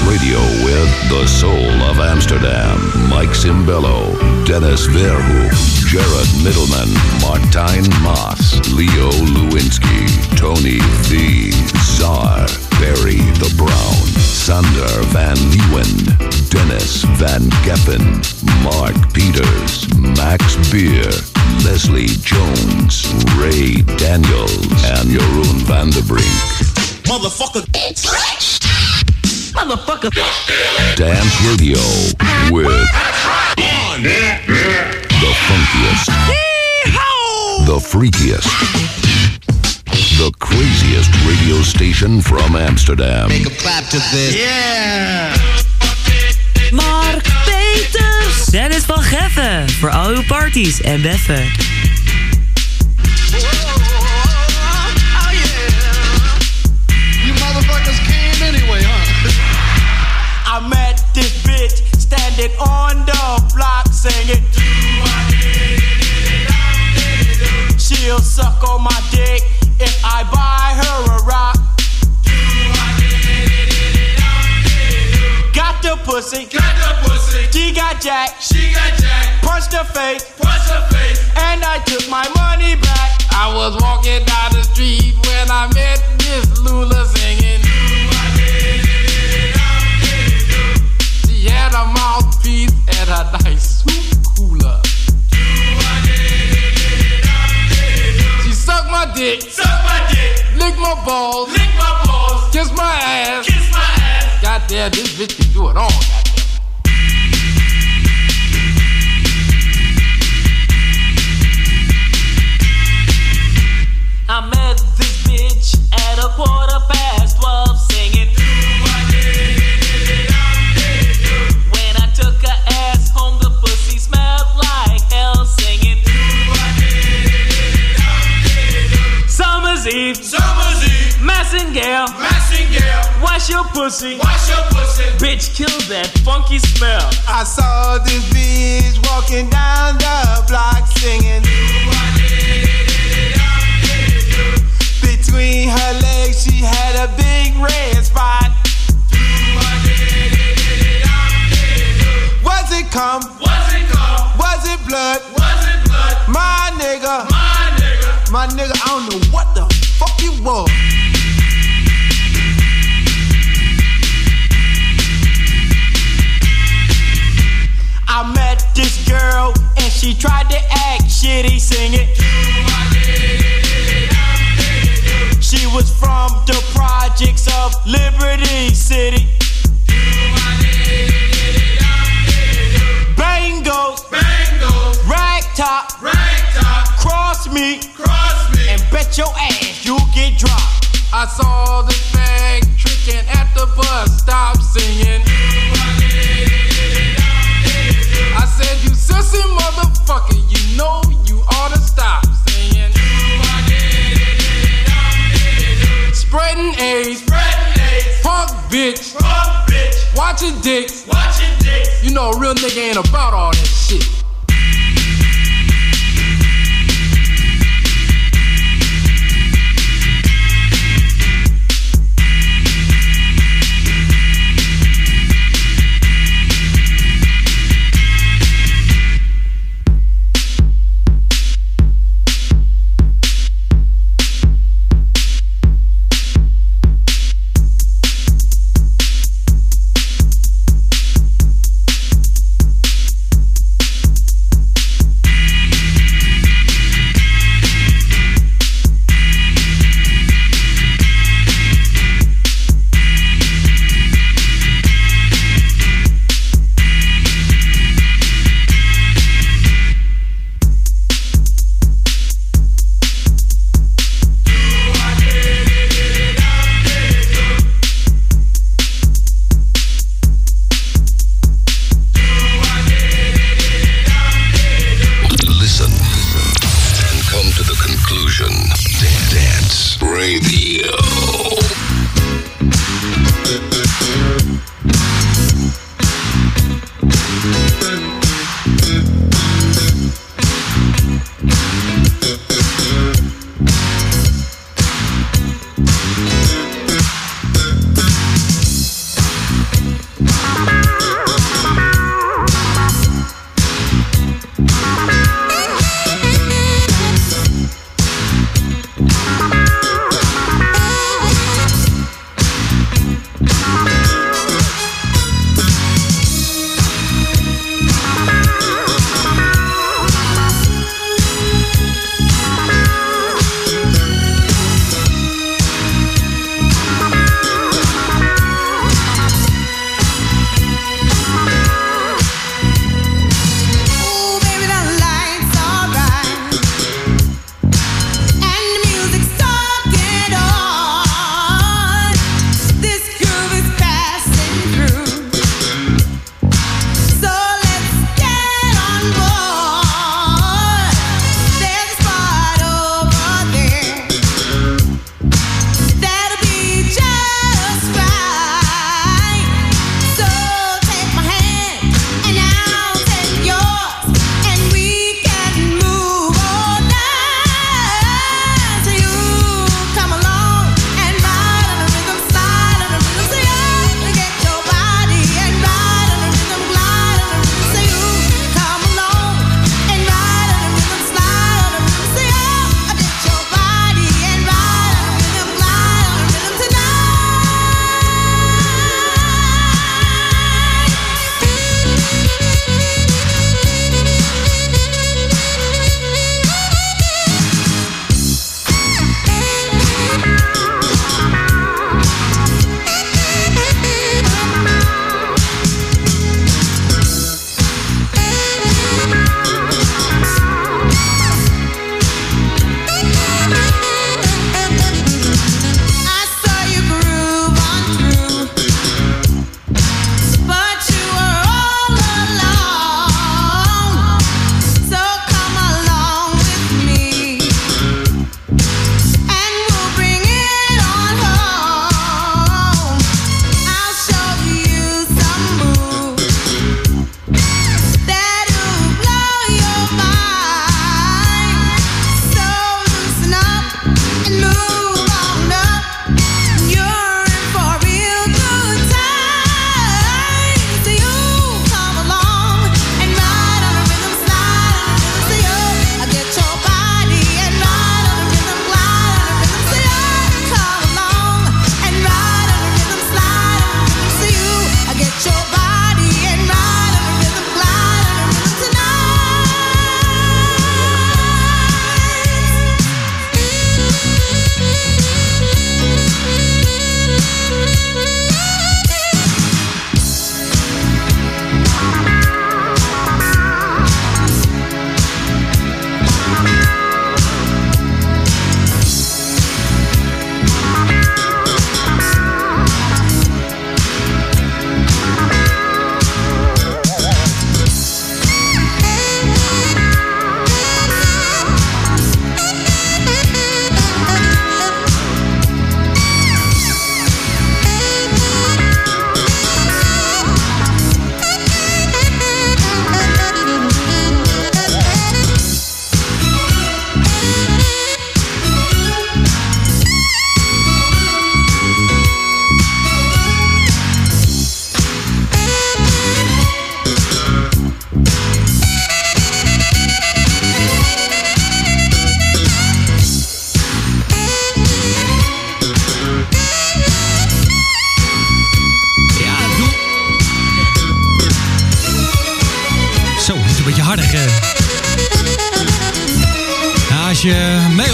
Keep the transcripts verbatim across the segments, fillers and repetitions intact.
Radio with the soul of Amsterdam, Mike Simbello, Dennis Verhoek, Jared Middleman, Martijn Maas, Leo Lewinsky, Tony V, Czar, Barry the Brown, Sander van Leeuwen, Dennis van Geffen, Mark Peters, Max Beer, Leslie Jones, Ray Daniels, and Jeroen van der Brink. Motherfucker. Motherfucker. Dance Radio with the funkiest, the freakiest, the craziest radio station from Amsterdam. Make a clap to this. Yeah. Mark Peters. Dennis van Geffen. Voor al uw parties en beffen. I met this bitch standing on the block singing. She'll suck on my dick if I buy her a rock. Got the pussy, got the pussy. She got jacked, she got jacked. Punched her face, punched her face, and I took my money back. I was walking down the street when I met Miss Lula singing. She had a mouthpiece and a nice soup cooler. She sucked my dick, suck my dick, lick my balls, lick my balls, kiss my ass, kiss my ass. Goddamn, this bitch can do it all. I met this bitch at a quarter past twelve singing. When I took her ass home, the pussy smelled like hell singing. Summer's Eve, Summer's Eve, Massingale, Massingale, wash your pussy, wash your pussy. Bitch, kill that funky smell. I saw this bitch walking down the block singing. Between her legs, she had a big red spot. Was it cum? Was it cum? Was it blood? Was it blood? My nigga, My nigga, my nigga, I don't know what the fuck you was. I met this girl and she tried to act shitty singing. She was from the projects of Liberty City. Bangles, Bangles, rag top, rag top, cross me, cross me, and bet your ass you'll get dropped. I saw the fag tricking at the bus stop singing. I said, you sissy motherfucker, you know you ought to stop singing. Spreading AIDS, Spreading AIDS, punk bitch, punk bitch, watching dicks. watching dicks. You know a real nigga ain't about all that shit.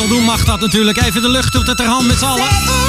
wil doen, mag dat natuurlijk. Even de lucht op de ter hand met z'n allen.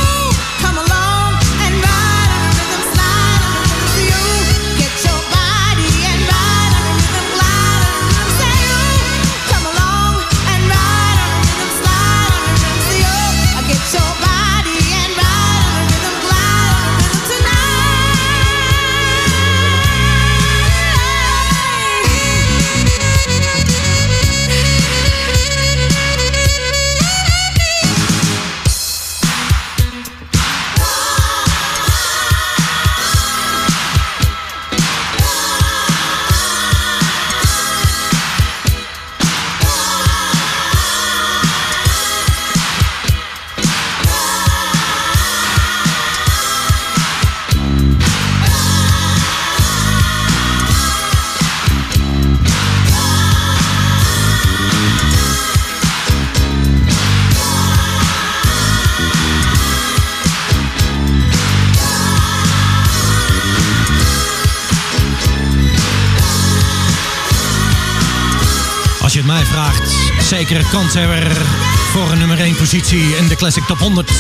Als je het mij vraagt, zeker kanshebber voor een nummer één positie in de Classic Top honderd.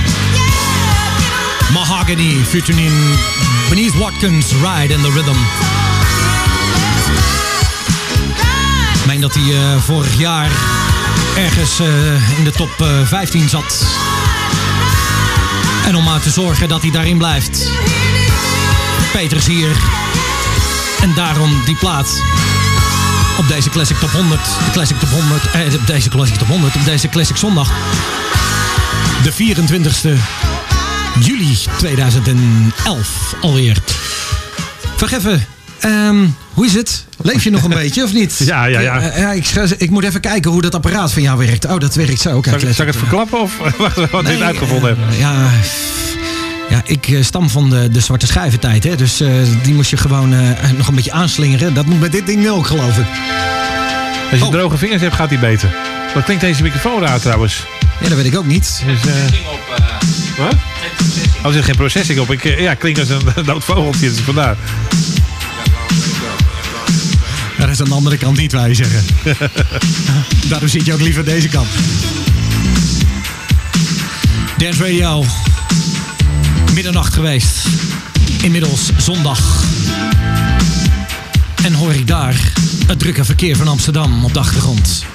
Mahogany featuring Beneath Watkins, Ride in the Rhythm. Ik meen dat hij uh, vorig jaar ergens uh, in de top uh, vijftien zat. En om maar te zorgen dat hij daarin blijft. Peters hier. En daarom die plaat. Op deze Classic Top honderd. De Classic Top honderd. Eh, op deze Classic Top honderd. Op deze Classic Zondag. De vierentwintigste juli tweeduizend elf alweer. Vergeffen. Um, hoe is het? Leef je nog een beetje of niet? Ja, ja, ja. Uh, ja ik, ik moet even kijken hoe dat apparaat van jou werkt. Oh, dat werkt zo. Kijk, zal, ik, zal ik het verklappen of wacht wat nee, dit uitgevonden uh, hebt? Ja... Ja, ik uh, stam van de, de zwarte schijventijd, hè? Dus uh, die moest je gewoon uh, nog een beetje aanslingeren. Dat moet met dit ding ook, geloof ik. Als je oh. droge vingers hebt, gaat die beter. Wat klinkt deze microfoon raar trouwens? Ja, dat weet ik ook niet. Dus, uh... op, uh, Wat? Oh, er zit geen processing op. Ik, uh, ja, klinkt als een dood vogeltje, dus vandaar. Ja, dat is aan de andere kant niet, wij zeggen. Daarom zit je ook liever deze kant. Dance Radio. Middernacht geweest. Inmiddels zondag. En hoor ik daar het drukke verkeer van Amsterdam op de achtergrond.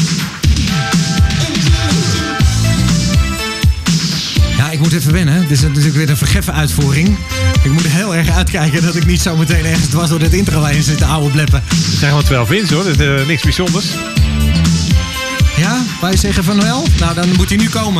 Ja, ik moet even wennen. Dit is natuurlijk weer een vergeffen uitvoering. Ik moet er heel erg uitkijken dat ik niet zo meteen ergens dwars door dit intro heen zit te ouwe bleppen. Het zijn gewoon twaalf inch hoor, dat is uh, niks bijzonders. Ja, wij zeggen van wel. Nou, dan moet hij nu komen.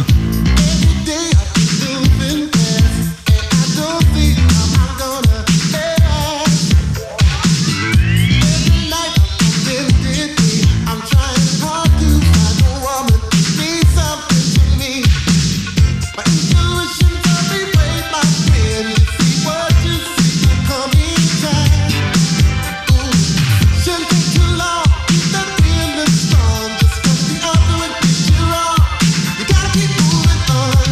Just 'cause the other one did you wrong, you gotta keep moving on.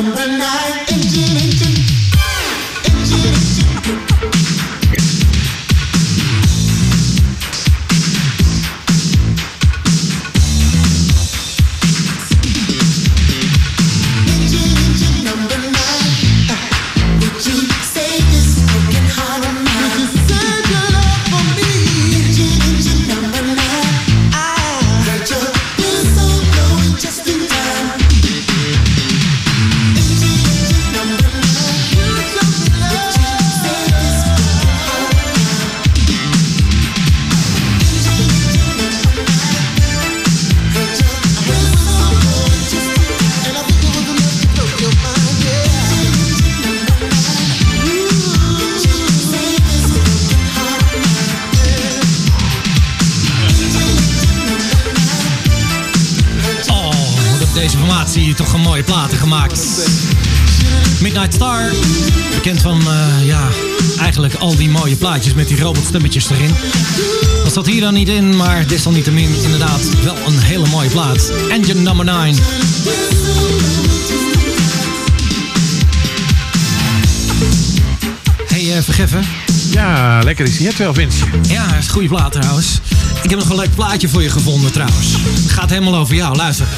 Toch een mooie platen gemaakt. Midnight Star, bekend van uh, ja, eigenlijk al die mooie plaatjes met die robotstemmetjes erin. Dat zat hier dan niet in, maar desalniettemin inderdaad wel een hele mooie plaat. Engine number nine. Hey, uh, Vergeffen. Ja, lekker is die, twaalf inch. Ja, dat is een goede plaat trouwens. Ik heb nog een leuk plaatje voor je gevonden trouwens. Het gaat helemaal over jou, luister.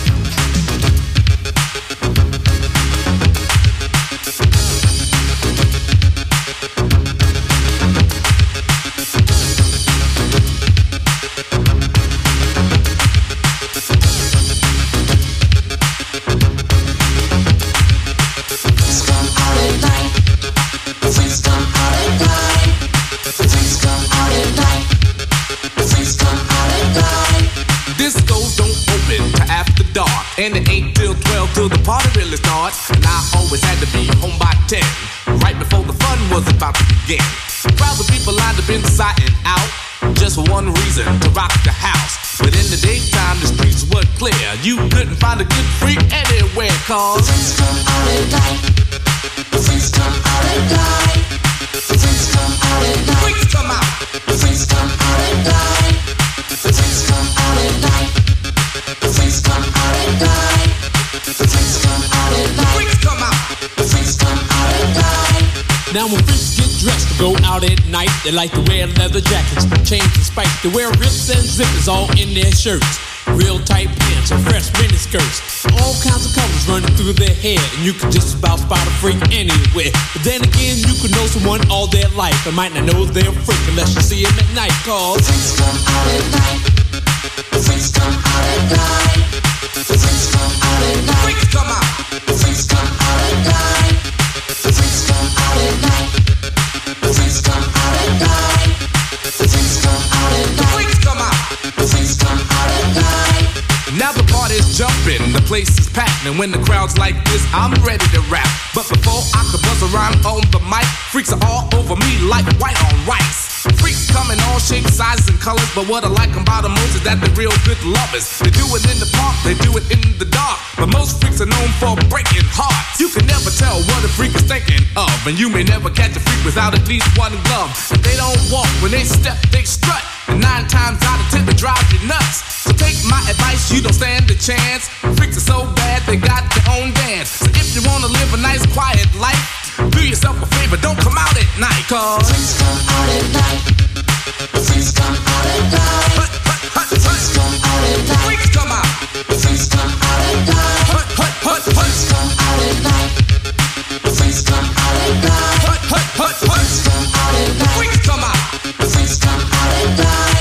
And it ain't till twelve till the party really starts. And I always had to be home by ten, right before the fun was about to begin. Crowds of people lined up inside and out, just for one reason, to rock the house. But in the daytime the streets were clear, you couldn't find a good freak anywhere. Cause the freaks come out at night, the freaks come out at night, the freaks come out at night, freaks come out, the freaks come out at night, the freaks come out at night. The freaks come out at night. The freaks come out at night. Freaks come out. The freaks come out at night. Now when freaks get dressed to go out at night, they like to wear leather jackets, chains and spikes. They wear rips and zippers all in their shirts, real tight pants and fresh mini skirts. All kinds of colors running through their hair, and you can just about spot a freak anywhere. But then again, you could know someone all their life and might not know they're a freak unless you see them at night. Cause the freaks come out at night. The freaks come out at night. The freaks come out at night. Freaks come out. The freaks come out at night. The freaks come out at night. The freaks come out at night. The freaks come out at night. Freaks come out. The freaks come out at night. Now the party's jumping, the place is packed, and when the crowd's like this, I'm ready to rap. But before I could buzz around on the mic, freaks are all over me like white on rice. Freaks come in all shapes, sizes, and colors, but what I like about them most is that they're real good lovers. They do it in the park, they do it in the dark, but most freaks are known for breaking hearts. You can never tell what a freak is thinking of, and you may never catch a freak without at least one glove. If they don't walk, when they step, they strut, and nine times out of ten they drive you nuts. So take my advice, you don't stand a chance. Freaks are so bad, they got their own dance. So if you wanna live a nice quiet life, do yourself a favor, don't come out at night. Cause freaks come out at night. The freaks come out at night. Hut, hut, hut, the freaks come out at night. Freaks come out. The freaks come out at night. Hut, hut, hut, the freaks come out at night. The freaks come out at night. Hut, hut, hut, the freaks come out at night. Freaks come out. The freaks come out at night.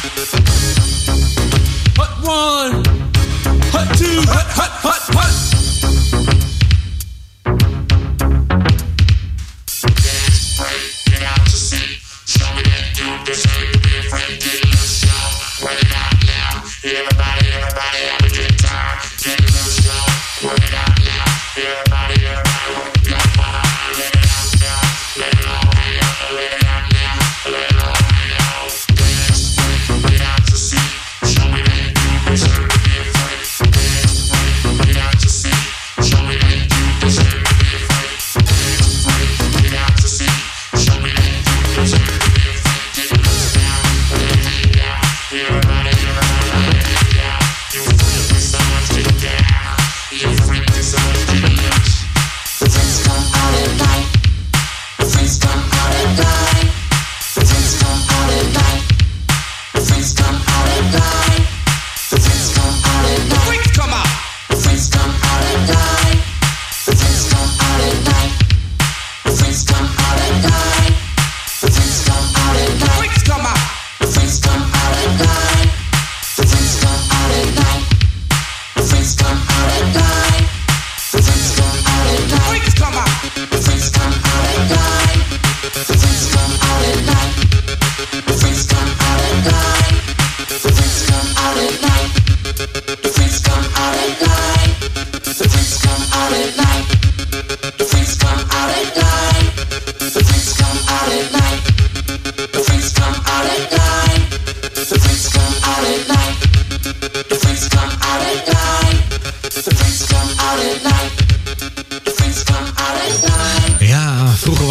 Hut one, hut two, hut, hut, hut, hut. Get out to sea.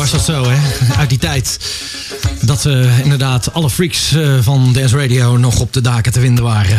was dat zo, hè? Uit die tijd. Dat uh, inderdaad alle freaks uh, van Dance Radio nog op de daken te vinden waren.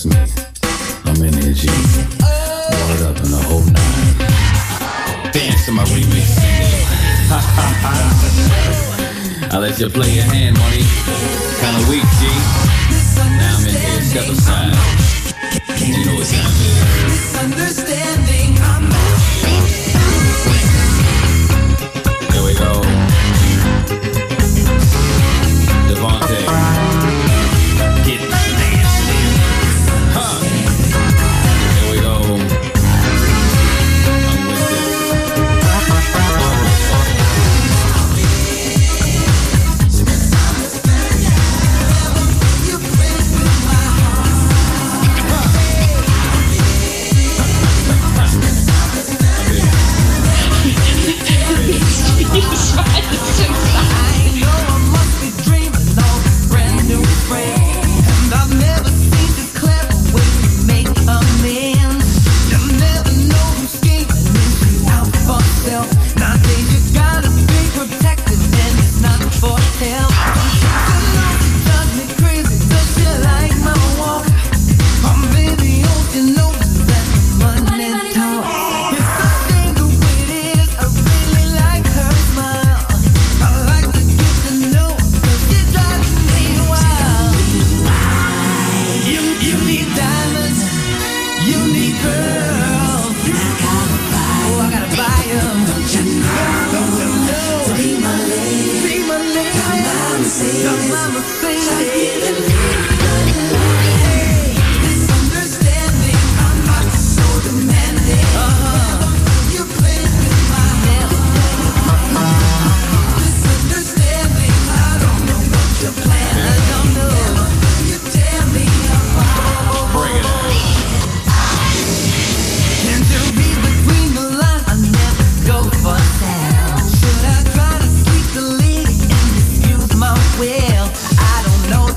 trust me, I'm in here, G. Roll it up in the whole nine. Dance to my remix single. I let you play your hand, money. Kinda weak, G. Now I'm in here, step aside. You know what time it is. Misunderstanding, I'm Here we go. Devontae. Get nasty. Huh. Here we go. I'm with this. Well, I don't know.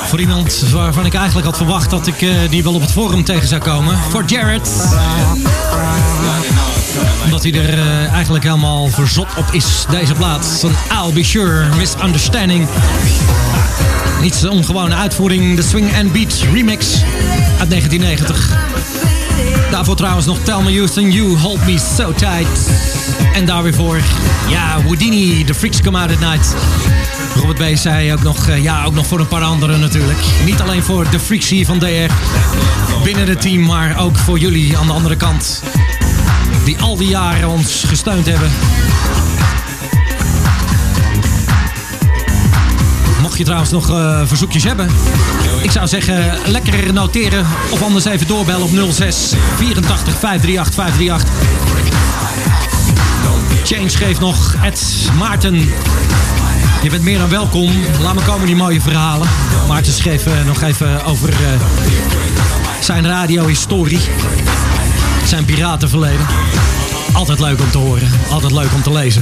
Voor iemand waarvan ik eigenlijk had verwacht dat ik uh, die wel op het forum tegen zou komen. Voor Jared. Omdat hij er uh, eigenlijk helemaal verzot op is, deze plaat. Van I'll Be Sure, Misunderstanding. Niet zo'n ongewone uitvoering, de Swing and Beat remix uit negentien negentig. Daarvoor trouwens nog Tell Me Houston, You Hold Me So Tight. En daar weer voor, ja, Houdini, The Freaks Come Out At Night. Robert B. zei ook nog, uh, ja, ook nog voor een paar anderen natuurlijk. Niet alleen voor de freaks hier van D R binnen het team, maar ook voor jullie aan de andere kant. Die al die jaren ons gesteund hebben. Mocht je trouwens nog uh, verzoekjes hebben, ik zou zeggen lekker noteren of anders even doorbellen op nul zes vierentachtig vijf drie acht vijf drie acht. Change geeft nog Ed Maarten. Je bent meer dan welkom. Laat me komen die mooie verhalen. Maarten schreef uh, nog even over uh, zijn radiohistorie. Zijn piratenverleden. Altijd leuk om te horen. Altijd leuk om te lezen.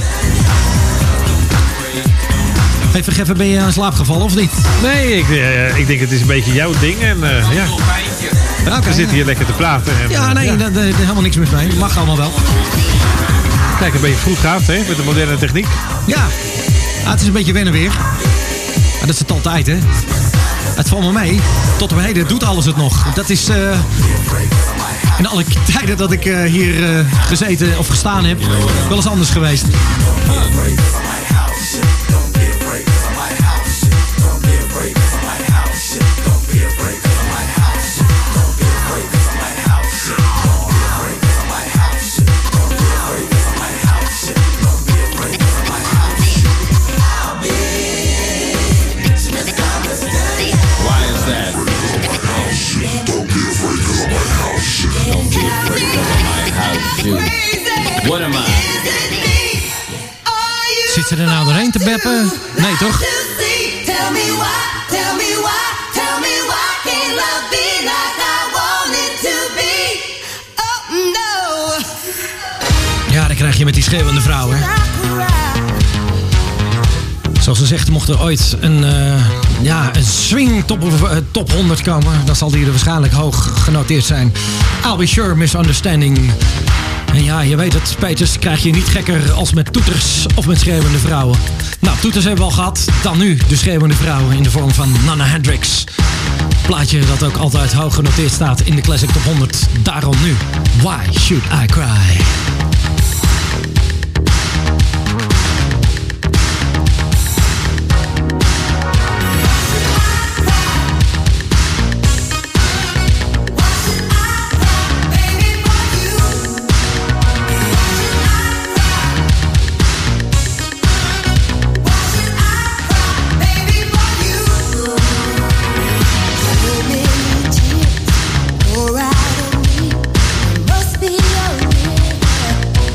Hey, vergeven, ben je aan slaap gevallen of niet? Nee, ik, uh, ik denk het is een beetje jouw ding. En uh, ja, okay, we zitten hier lekker te praten. En, ja, nee, ja. Daar is helemaal niks mis mee. Mag allemaal wel. Kijk, een beetje vroeg gaat, hè, met de moderne techniek. Ja, ah, het is een beetje wennen weer. Maar dat is het altijd, hè. Het valt me mee. Tot op heden doet alles het nog. Dat is uh, in alle tijden dat ik uh, hier uh, gezeten of gestaan heb, wel eens anders geweest. What am I? Zit ze er nou doorheen te beppen? Nee, toch? Ja, dan krijg je met die schreeuwende vrouw, hè. Zoals ze zegt, mocht er ooit een, uh, ja, een swing top, uh, top honderd komen, dan zal die er waarschijnlijk hoog genoteerd zijn. I'll Be Sure, Misunderstanding. En ja, je weet het, Peters krijg je niet gekker als met toeters of met schreeuwende vrouwen. Nou, toeters hebben we al gehad. Dan nu de schreeuwende vrouwen in de vorm van Nana Hendrix. Plaatje dat ook altijd hoog genoteerd staat in de Classic Top honderd. Daarom nu, Why Should I Cry? Pour out of me, must be a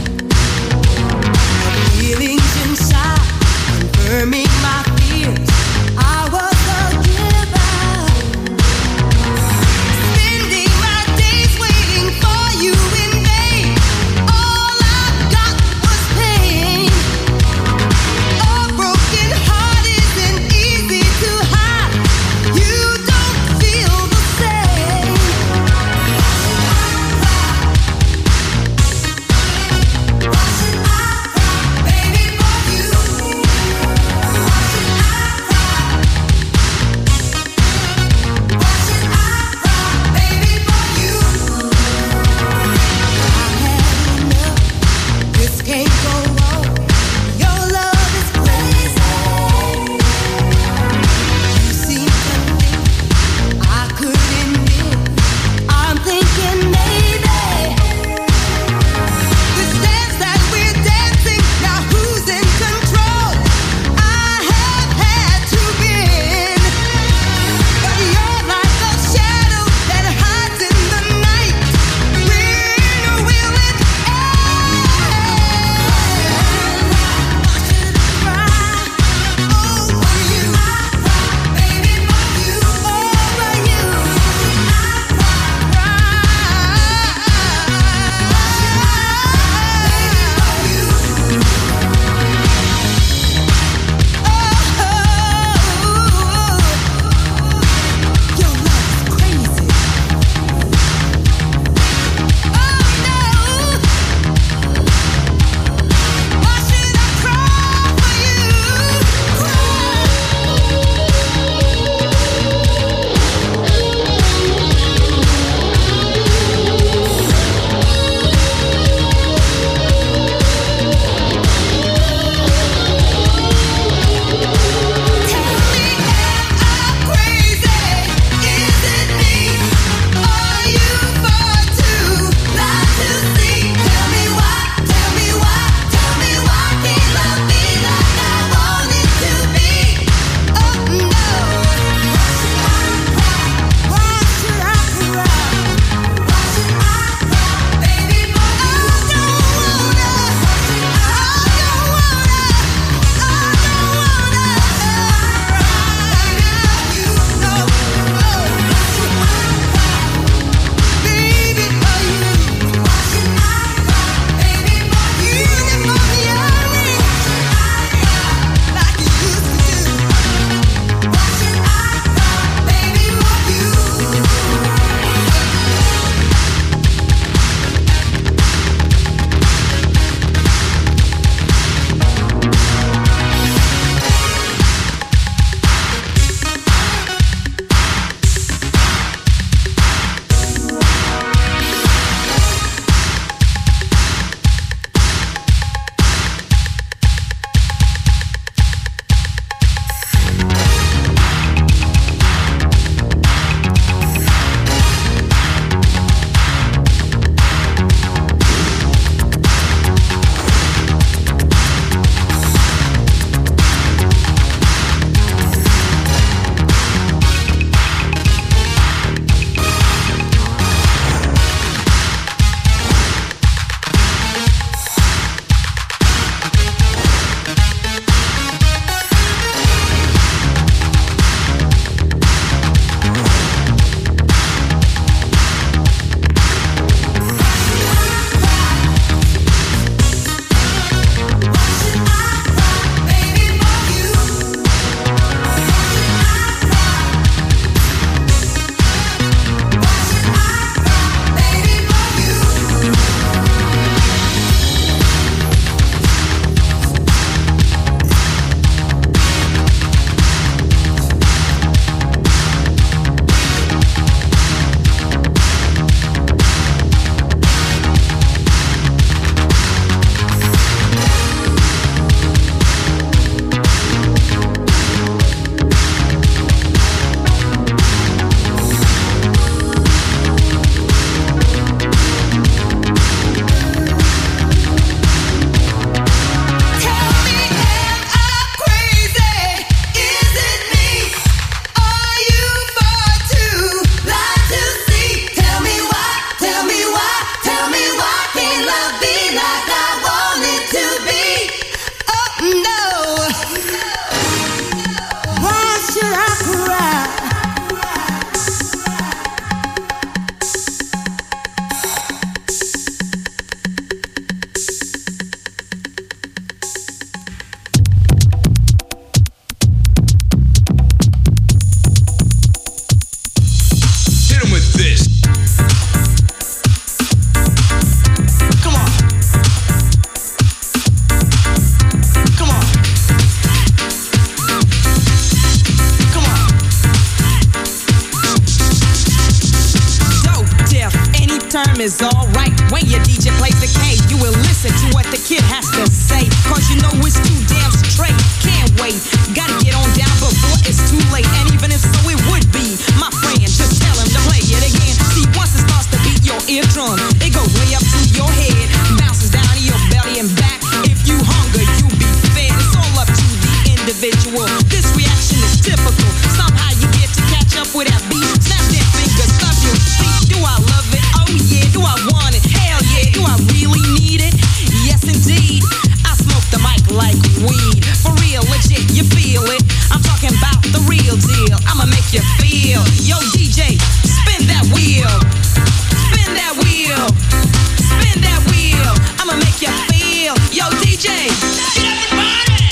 term is alright. When your D J plays the K, you will listen to what the kid has to say. Cause you know it's too damn straight. Can't wait, gotta get on down before it's too late. And even if so, it would be my friend. Just tell him to play it again. See, once it starts to beat your eardrum, it goes way up to your head, bounces down to your belly and back. If you hunger, you be fed. It's all up to the individual. This reaction is typical. Somehow you get to catch up with that beat. Snap their fingers, stuff your feet. Do I love it? Oh yeah. Do I want it? Hell yeah. Do I really need it? Yes indeed. I smoke the mic like weed. For real, legit, you feel it. I'm talking about the real deal. I'ma make you feel. Yo D J, spin that wheel. Spin that wheel. Spin that wheel. I'ma make you feel. Yo D J, everybody.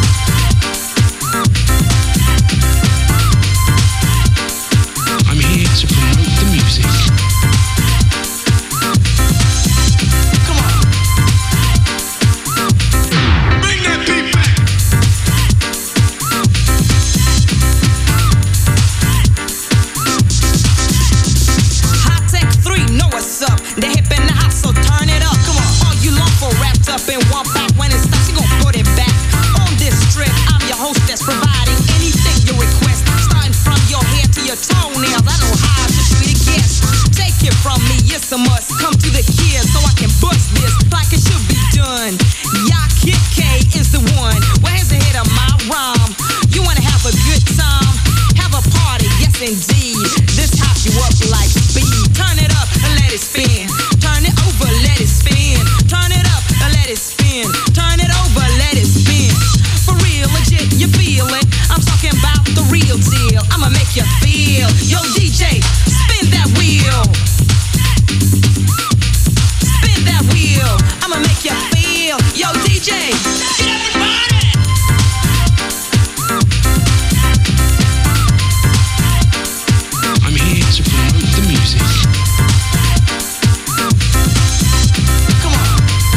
I'm here to promote the music. Come on. Bring that beat back. High Tech three, know what's up. The hip and the hot, so turn it up. Come on, all you long for wrapped up in one pack. When it stops, you gon' put it back. On this trip, I'm your hostess, providing anything you request. Starting from your hair to your toenails, I know how to treat a guest. Take it from me, it's a must. Come to the kids so I can bust this like it should be done. Y'all Kid K is the one. Well, here's the hit of my rhyme. You wanna have a good time? Have a party, yes indeed. This hop you up like speed. Turn it up and let it spin. Turn it over, let it spin. Turn it up and let it spin. Turn it over, let it spin. For real, legit, you feel it. I'm talking about the real deal. I'ma make you feel. Yo D J, spin that wheel. Spin that wheel. I'ma make you feel. Yo D J, everybody. I'm here to promote the music. Come on.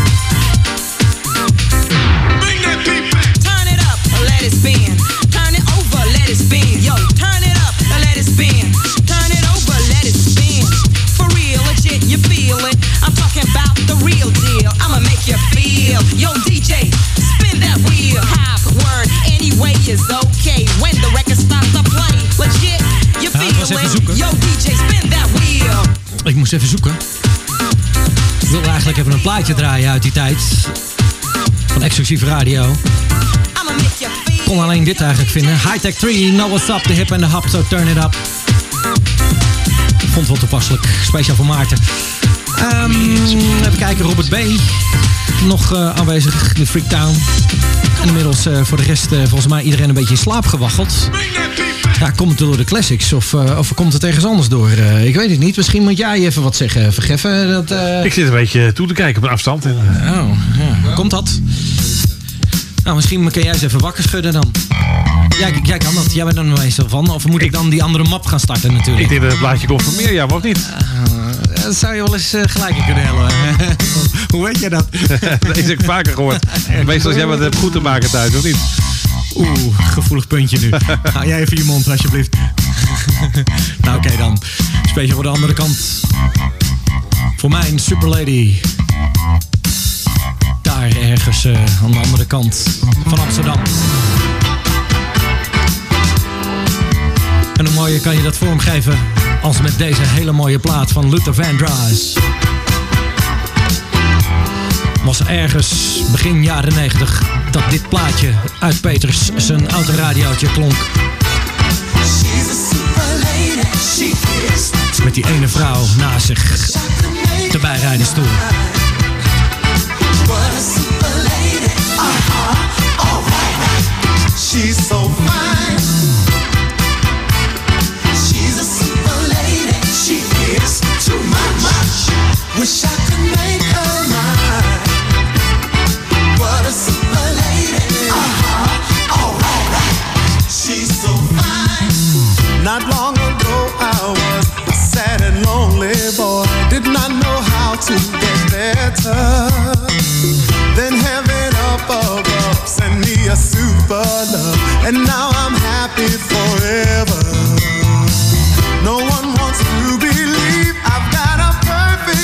Bring that beat back. Turn it up, let it spin. Turn it over, let it spin. Yo, turn it up, let it spin. Turn it over, let it spin. For real, legit, you feel it. I'm talking about the real deal. I'ma make you feel. Yo, D J, spin that wheel. Half word, anyway is okay. When the record stops to play, legit, you Ja, het was feel even it. zoeken. Yo, D J, spin that wheel. Ik moest even zoeken. Ik wilde eigenlijk even een plaatje draaien uit die tijd. Van exclusieve radio. I'ma make you feel. Ik kon alleen dit eigenlijk vinden. High Tech drie, Know What's Up, the hip and the hop, so turn it up. Ik vond het wel toepasselijk. Speciaal voor Maarten. Ehm, even kijken, Robert B. Nog uh, aanwezig, de Freaktown. En inmiddels uh, voor de rest uh, volgens mij iedereen een beetje in slaap gewaggeld. Ja, komt het door de classics of, uh, of komt het ergens anders door? Uh, ik weet het niet. Misschien moet jij even wat zeggen, Vergeffen. Dat, uh... Ik zit een beetje toe te kijken op een afstand. En, uh... Oh, ja. Komt dat? Nou, misschien kan jij eens even wakker schudden dan. Jij, jij kan dat. Jij bent er nog meestal van. Of moet ik, ik dan die andere map gaan starten natuurlijk? Ik denk dat het plaatje komt van meer, ja, maar ook niet. Uh, dat zou je wel eens uh, gelijk in kunnen hellen. Hoe weet jij dat? Deze heb ik vaker gehoord. Meestal als jij wat hebt goed te maken thuis, of niet? Oeh, gevoelig puntje nu. Hou jij even je mond, alsjeblieft. Nou, oké okay dan. Speciaal voor de andere kant. Voor mijn Superlady. Daar ergens uh, aan de andere kant van Amsterdam. En hoe mooier kan je dat vormgeven als met deze hele mooie plaat van Luther Vandross. Was ergens begin jaren negentig dat dit plaatje uit Peters zijn autoradiootje klonk. Met die ene vrouw naast zich, de bijrijdenstoel. She's so fine. She's a super lady. She is too much. Wish I could make her mine. What a super lady. Uh-huh. All right, right. She's so fine. Not long ago I was a sad and lonely boy. Did not know how to get better. Then heaven up above sent me a super love, and now I'm happy forever. No one wants to believe I've got a perfect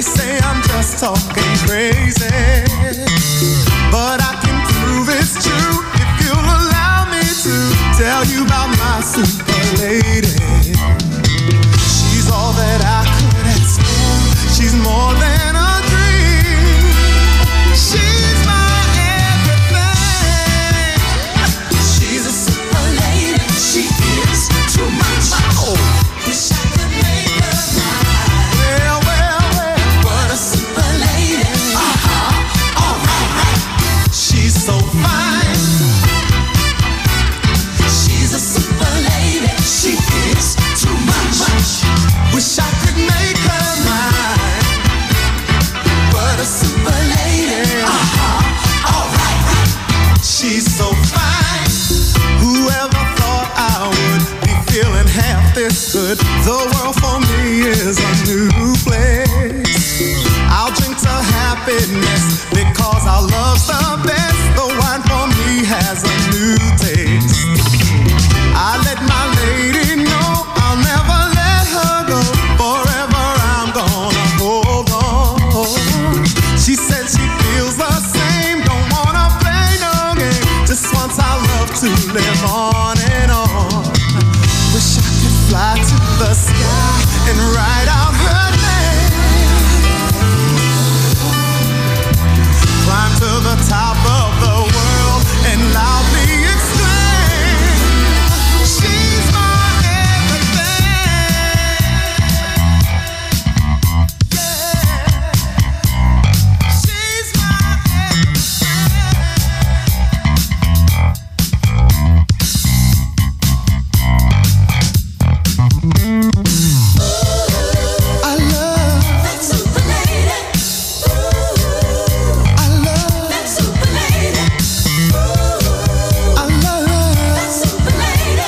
They say I'm just talking crazy, but I can prove it's true if you'll allow me to tell you about my super lady. She's all that I could ask for. She's more than a dream. She's my everything. She's a super lady. She is too much. Oh, wish I could make her mine. Well, well, well, what a super lady. Uh-huh. All right, right. She's so fine. She's a super lady. She is too much. Wish I could make her mine. What a super lady. Uh-huh. All right, right. She's so fine. Whoever thought I would be feeling half this good? The world for me is a new place. I'll drink to happiness because our love's the best. The wine for me has a new taste. I let my lady know I'll never let her go. Forever I'm gonna hold on. She said she feels the same. Don't wanna play no game. Just wants our love to live on and on. Wish I could fly to the sky and write out her name. Climb to the top of the world and loudly exclaim, she's my everything. Yeah, she's my I love that super lady. I love that super lady. I love that super lady.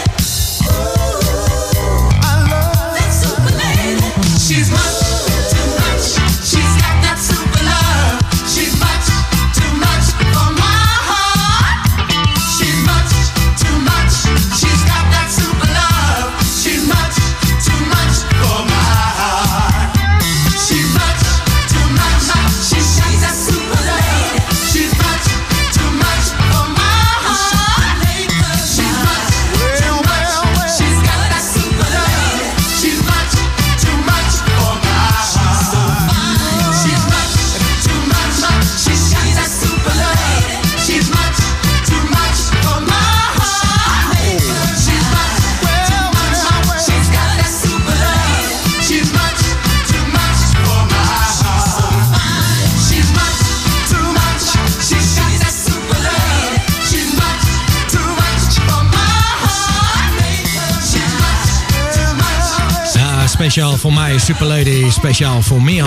I love that super lady. She's much too much. She's got that super love. She's much too much for my heart. She's much too much. She's got that super love. She's much too much for my heart. She's much too much. She's got that super love. She's much too much for my heart. She's much too much. She's got that super love. She's much too much for my heart. She's much too much. She's got that super love. She's much too much for my heart. She's much too much. She's got that super love. She's much too much for my heart. She's much too much. She's got that super love. She's much too much for my heart. She's much too much. Ja, speciaal voor mij, Super Lady, speciaal voor Miam.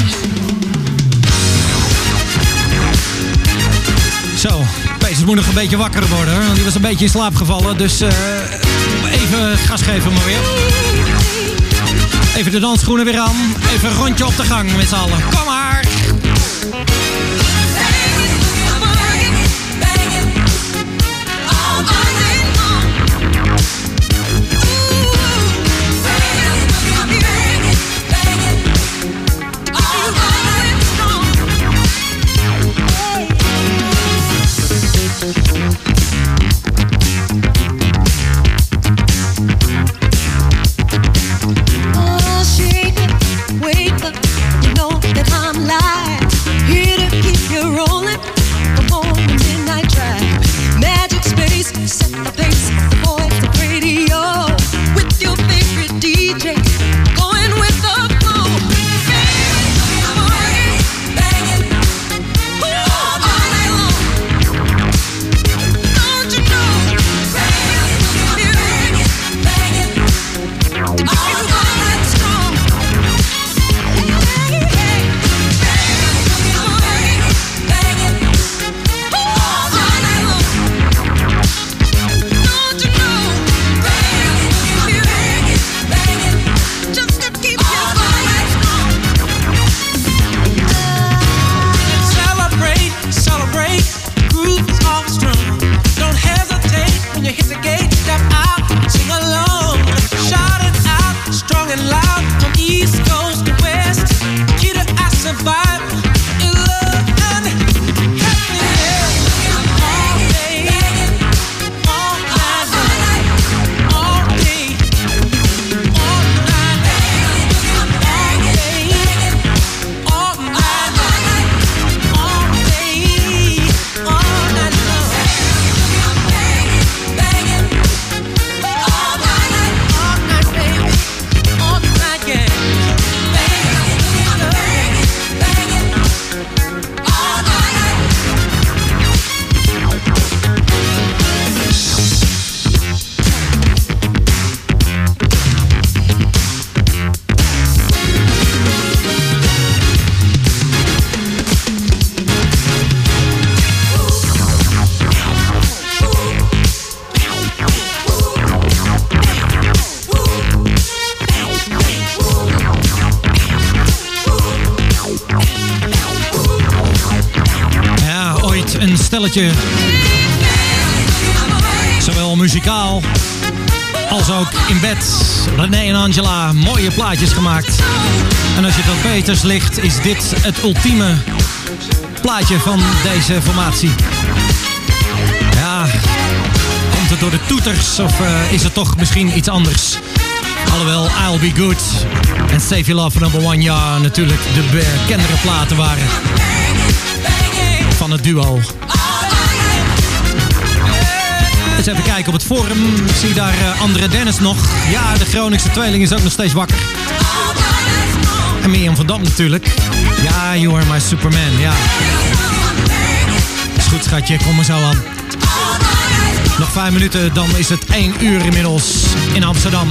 Zo, Peters moet nog een beetje wakker worden, want die was een beetje in slaap gevallen. Dus eh, even gas geven maar weer. Even de dansschoenen weer aan. Even een rondje op de gang met z'n allen. Kom maar! Oh, shake it, wake up, you know that I'm live. Here to stelletje. Zowel muzikaal als ook in bed. René en Angela, mooie plaatjes gemaakt. En als je het wat beters ligt, is dit het ultieme plaatje van deze formatie. Ja, komt het door de toeters of uh, is het toch misschien iets anders? Alhoewel I'll Be Good en Save Your Love for Number One, ja, natuurlijk de bekendere platen waren van het duo. Eens even kijken op het forum. Zie je daar uh, André Dennis nog. Ja, de Groningse tweeling is ook nog steeds wakker. En Mirjam van Dam natuurlijk. Ja, you are my Superman, ja. Is goed, schatje, kom maar zo aan. Nog vijf minuten, dan is het één uur inmiddels in Amsterdam.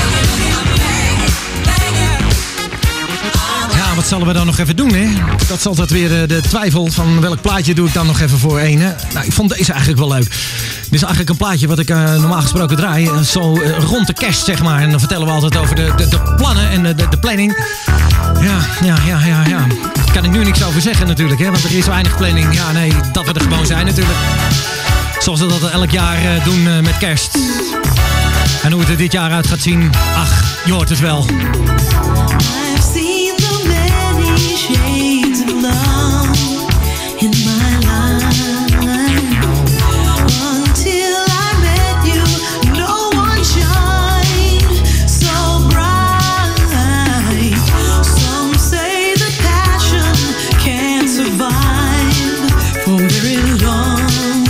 Ja, wat zullen we dan nog even doen, hè? Dat is altijd weer de, de twijfel van welk plaatje doe ik dan nog even voor één, hè? Nou, ik vond deze eigenlijk wel leuk. Dit is eigenlijk een plaatje wat ik uh, normaal gesproken draai. Uh, zo uh, rond de kerst, zeg maar. En dan vertellen we altijd over de, de, de plannen en de, de, de planning. Ja, ja, ja, ja, ja. Daar kan ik nu niks over zeggen natuurlijk, hè? Want er is weinig planning. Ja, nee, dat we er gewoon zijn natuurlijk. Zoals we dat elk jaar uh, doen uh, met kerst. En hoe het er dit jaar uit gaat zien, ach, je hoort het wel. I've seen the many shades of love in my life. Until I met you, no one shined so bright. Some say that passion can't survive for very long.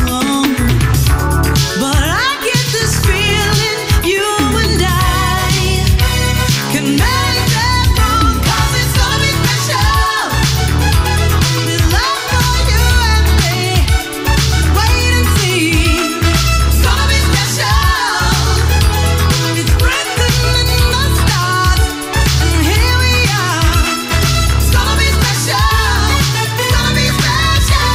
But I get this feeling you and I can make that wrong, 'cause it's gonna be special. With love for you and me. Wait and see. It's gonna be special. It's written in the stars, and here we are. It's gonna be special. It's gonna be special.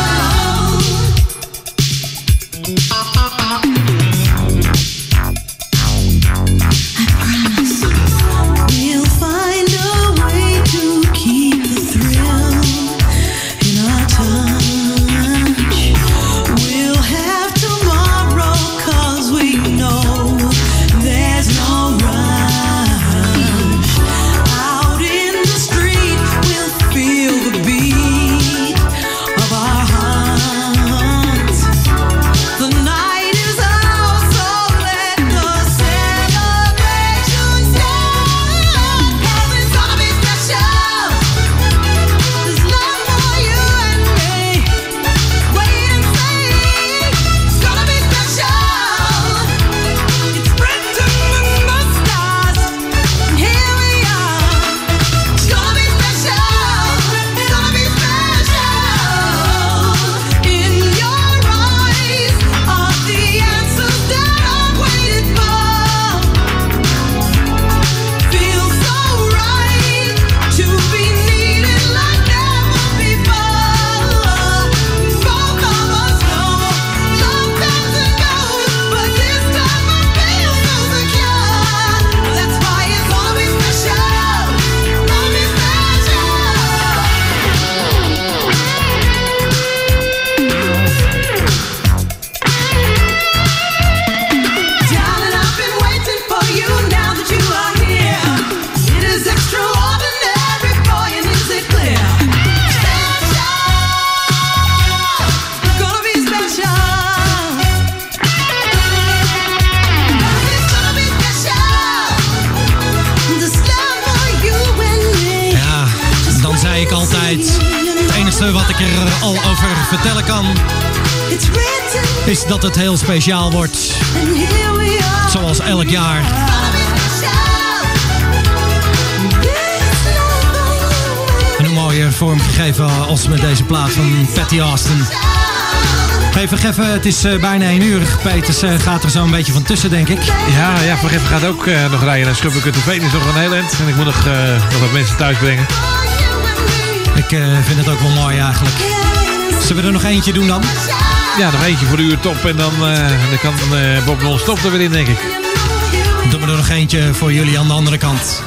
We'll find a way to keep the thrill in our touch. We'll have tomorrow, 'cause we know there's no rush. Out in the street, we'll feel the beat of our hearts. The night is ours, so let the celebration start. 'Cause it's gonna be special. There's love for you and me. Wait and see. It's gonna be special. It's written in the stars, and here we are. It's gonna be special. It's gonna be special. In your eyes are the answers that I've waited for. Feels so right to be needed like never before. Both of us know love comes and goes, but this time I feel so secure. That's why it's gonna be special. Gonna be special. Darling, I've been waiting for you now that you are here. It is extraordinary, boy, and is it clear? Special, gonna be special. It's gonna be special. This love for you and me. Ja, dan zei ik altijd, het enige wat ik er al over vertellen kan, It's written, is dat het heel speciaal wordt. and here we are. Zoals elk jaar. Gonna be special. This love for you En hoe mooier vormgegeven als met deze plaat van Patty Austin. Even Geffen, het is uh, bijna één uur. Peters uh, gaat er zo een beetje van tussen, denk ik. Ja, ja, Van Geffen gaat ook uh, nog rijden naar Schubbeke-Veen. Is nog een heel eind. En ik moet nog, uh, nog wat mensen thuis brengen. Ik uh, vind het ook wel mooi eigenlijk. Zullen we er nog eentje doen dan? Ja, nog eentje voor de uur top. En dan, uh, dan kan uh, Bob non-stop er weer in, denk ik. Doen we er nog eentje voor jullie aan de andere kant.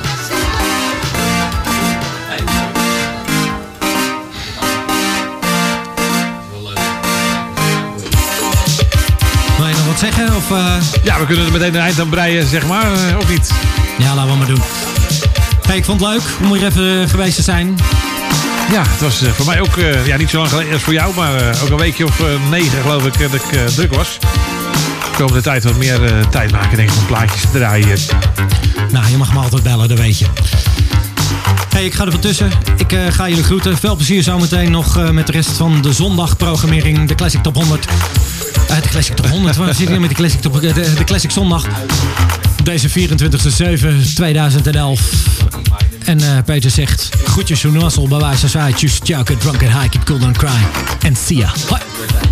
wat zeggen? Of, uh... Ja, we kunnen er meteen een eind aan breien, zeg maar. Uh, of niet? Ja, laten we maar doen. Hey, ik vond het leuk om hier even geweest te zijn. Ja, het was uh, voor mij ook uh, ja, niet zo lang geleden als voor jou, maar uh, ook een weekje of uh, negen geloof ik dat ik uh, druk was. De komende tijd wat meer uh, tijd maken, denk ik, om plaatjes te draaien. Nou, je mag me altijd bellen, dat weet je. Hey, ik ga er van tussen. Ik uh, ga jullie groeten. Veel plezier zometeen nog uh, met de rest van de zondagprogrammering. De Classic Top honderd. Uh, de Classic Top honderd. Waar zit ik nu met de Classic Top? De, de Classic Zondag. Deze vierentwintigste zeven tweeduizend elf. En uh, Peter zegt... Groetjes, Jonas, bij wijze van... Choose, choke, drunk and high, keep cool, don't cry. En see ya. Hoi.